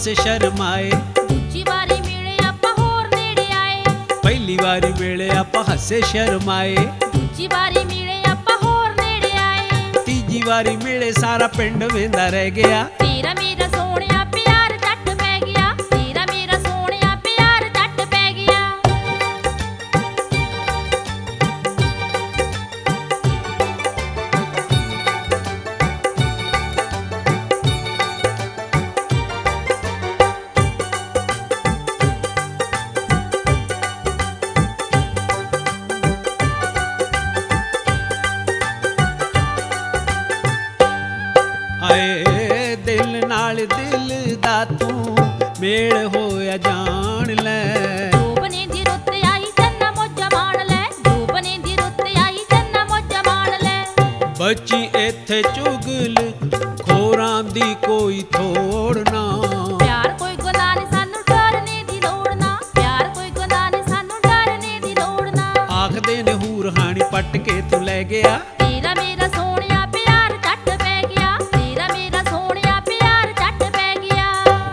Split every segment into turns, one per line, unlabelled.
ਹੱਸੇ ਸ਼ਰਮਾਏ।
ਦੂਜੀ ਵਾਰੀ ਮਿਲੇ ਆਪਾਂ ਹੋਰ ਨੇੜੇ ਆਏ।
ਪਹਿਲੀ ਵਾਰੀ ਮਿਲੇ ਆਪਾਂ ਹੱਸੇ ਸ਼ਰਮਾਏ।
ਦੂਜੀ ਵਾਰੀ ਮਿਲੇ ਆਪਾਂ ਹੋਰ ਨੇੜੇ ਆਏ।
ਤੀਜੀ ਵਾਰੀ ਮਿਲੇ ਸਾਰਾ ਪਿੰਡ ਵੇਂਦਾ ਰਹਿ ਗਿਆ।
ਤੇਰਾ ਮੇਰਾ ਸੋਹਣਿਆ ਪਿਆਰ ਝੱਟ ਪੈ ਗਿਆ। ਤੇਰਾ ਮੇਰਾ ਸੋਹਣਿਆ ਪਿਆਰ ਝੱਟ ਪੈ ਗਿਆ।
ਆਏ ਦਿਲ ਨਾਲ ਦਿਲ ਦਾ ਤੂੰ ਮੇਲ ਹੋਇਆ ਜਾਣ ਲੈ।
ਜੋਬਨੇ ਦੀ ਰੁੱਤ ਆਈ ਚੰਨਾ ਮੋਜਾ ਮਾਣ ਲੈ। ਜੋਬਨੇ ਦੀ ਰੁੱਤ ਆਈ ਚੰਨਾ ਮੋਜਾ ਮਾਣ ਲੈ।
ਬੱਚੀ ਇੱਥੇ ਚੁਗਲ ਖੋਰਾਂ ਦੀ ਕੋਈ ਥੋੜ ਨਾ।
ਪਿਆਰ ਕੋਈ ਗੁਨਾਹ ਨੀ ਸਾਨੂੰ ਡਰਨੇ ਦੀ ਲੋੜ ਨਾ। ਪਿਆਰ ਕੋਈ ਗੁਨਾਹ ਨੀ ਸਾਨੂੰ ਡਰਨੇ ਦੀ ਲੋੜ ਨਾ।
ਆਖਦੇ ਨੇ ਹੂਰ ਹਾਣੀ ਪੱਟ ਕੇ ਤੂੰ ਲੈ ਗਿਆ।
ਤੇਰਾ ਮੇਰਾ ਸੋਹਣਿਆ ਪਿਆਰ ਝੱਟ ਪੈ ਗਿਆ। ਤੇਰਾ ਮੇਰਾ ਸੋਹਣਿਆ ਪਿਆਰ ਝੱਟ ਪੈ ਗਿਆ।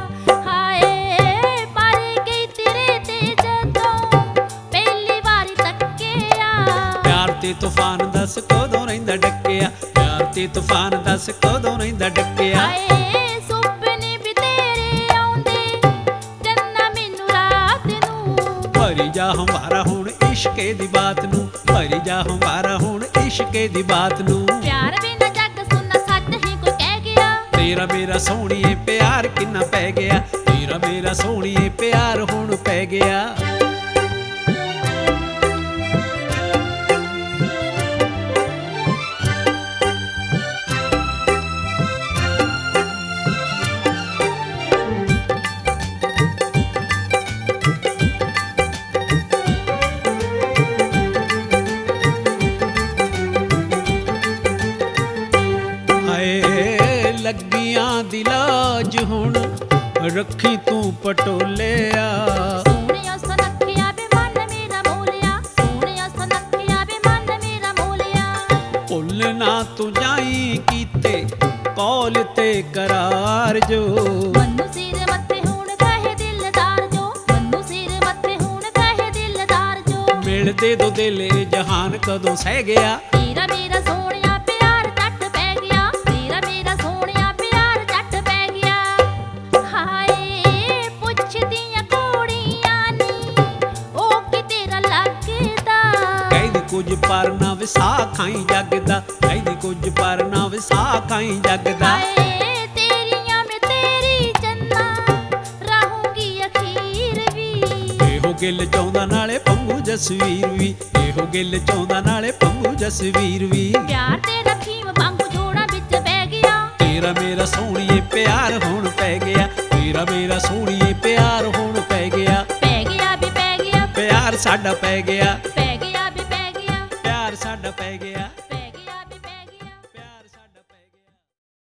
ਹਾਏ ਪਰ ਗਈ ਤੇਰੇ ਤੇ ਜਦੋਂ ਪਹਿਲੀ ਵਾਰੀ ਤੱਕਿਆ।
ਪਿਆਰ ਤੇ ਤੂਫਾਨ ਦੱਸ ਕਦੋਂ ਰਹਿੰਦਾ ਡੱਕਿਆ। ਪਿਆਰ ਤੇ ਤੂਫਾਨ ਦੱਸ ਕਦੋਂ ਰਹਿੰਦਾ ਡੱਕਿਆ।
ਹਾਏ ਸੁਪਨੇ ਵੀ ਤੇਰੇ ਆਉਂਦੇ ਚੰਨਾ ਮੈਨੂੰ ਰਾਤ ਨੂੰ।
ਭਰੀ ਜਾ ਹਮਾਰਾ ਹੁਣ ਇਸ਼ਕੇ ਦੀ ਬਾਤ ਨੂੰ। ਭਰੀ ਜਾ ਹਮਾਰਾ ਹੁਣ ਇਸ਼ਕੇ ਦੀ ਬਾਤ ਨੂੰ।
ਪਿਆਰ ਬਿਨਾ ਜੱਗ ਸੁਣਨਾ ਸੱਚ ਹੀ ਕੋਈ ਕਹਿ ਗਿਆ।
ਤੇਰਾ ਮੇਰਾ ਸੋਹਣੀਏ ਪਿਆਰ ਕਿੰਨਾ ਪੈ ਗਿਆ। ਤੇਰਾ ਮੇਰਾ ਸੋਹਣੀਏ ਪਿਆਰ ਹੁਣ ਪੈ ਗਿਆ। ਹਾਏ ਲੱਗੀਆਂ ਦੀ ਲਾਜ ਹੁਣ ਰੱਖੀ ਤੂੰ ਪਟੋਲਿਆ।
ਸੋਹਣਿਆ ਸੁਨੱਖਿਆ ਵੇ ਮਨ ਮੇਰਾ ਮੋਲਿਆ। ਸੋਹਣਿਆ ਸੁਨੱਖਿਆ ਵੇ ਮਨ ਮੇਰਾ ਮੋਲਿਆ।
ਭੁੱਲ ਨਾ ਤੂੰ ਜਾਈ ਕੀਤੇ ਕੌਲ ਤੇ ਕਰਾਰ ਜੋ।
ਮੰਨੂ ਸਿਰ ਮੱਥੇ ਹੁਣ ਕਹੇ ਦਿਲਦਾਰ ਜੋ। ਮੰਨੂ ਸਿਰ ਮੱਥੇ ਹੁਣ ਕਹੇ ਦਿਲਦਾਰ ਜੋ।
ਮਿਲਦੇ ਦੋ ਦਿਲ ਇਹ ਜਹਾਨ ਕਦੋਂ ਸਹਿ ਗਿਆ।
ਤੇਰਾ ਮੇਰਾ ਸੋਹਣਿਆ ਪਿਆਰ ਝੱਟ ਪੈ ਗਿਆ। ਤੇਰਾ ਮੇਰਾ ਸੋਹਣਿਆ ਪਿਆਰ ਝੱਟ ਪੈ ਗਿਆ। ਹਾਏ ਪੁੱਛਦੀਆਂ ਕੁੜੀਆਂ ਨੀ ਉਹ ਕੀ ਤੇਰਾ ਲੱਗਦਾ।
ਕਹਿੰਦੀ ਕੁਝ ਪਰ ਨਾ ਵਿਸਾ ਖਾਈ ਜੱਗਦਾ। ਕਹਿੰਦੀ ਕੁਝ ਪਰ ਨਾ ਵਿਸਾ ਖਾਈ ਜੱਗਦਾ।
ਹਾਏ ਤੇਰੀਆਂ ਮੈਂ ਤੇਰੀ ਚੰਨਾ ਰਹੂੰਗੀ ਅਖੀਰ ਵੀ।
ਇਹੋ ਗਿੱਲ ਚਾਹੁੰਦਾ ਨਾਲੇ ਪੰਗੂ ਜਸਵੀਰ ਵੀ। ਇਹੋ ਗਿੱਲ ਚਾਹੁੰਦਾ ਨਾਲੇ ਪੰਗੂ ਜਸਵੀਰ ਵੀ।
ਪਿਆਰ ਤੇ ਰੱਖੀ ਵਾਂਗੂ ਜੋੜਾਂ ਵਿੱਚ ਬਹਿ ਗਿਆ।
ਤੇਰਾ ਮੇਰਾ ਸੋਹਣੀਏ ਪਿਆਰ ਹੁਣ ਪੈ ਗਿਆ। ਤੇਰਾ ਮੇਰਾ ਸੋਹਣੀਏ ਪਿਆਰ ਹੁਣ ਪੈ ਗਿਆ।
ਪੈ ਗਿਆ ਵੀ ਪੈ ਗਿਆ।
ਪਿਆਰ ਸਾਡਾ ਪੈ ਗਿਆ।